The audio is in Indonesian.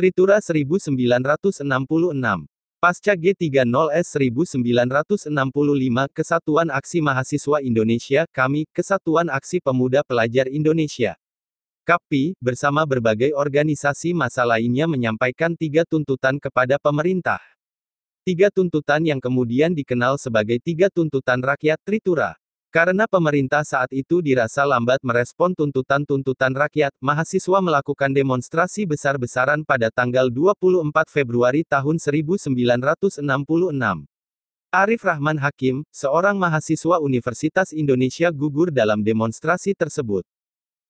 Tritura 1966. Pasca G30S 1965 Kesatuan Aksi Mahasiswa Indonesia, KAMI, Kesatuan Aksi Pemuda Pelajar Indonesia, KAPI, bersama berbagai organisasi massa lainnya menyampaikan 3 tuntutan kepada pemerintah. 3 tuntutan yang kemudian dikenal sebagai 3 tuntutan rakyat Tritura. Karena pemerintah saat itu dirasa lambat merespon tuntutan-tuntutan rakyat, mahasiswa melakukan demonstrasi besar-besaran pada tanggal 24 Februari tahun 1966. Arif Rahman Hakim, seorang mahasiswa Universitas Indonesia gugur dalam demonstrasi tersebut.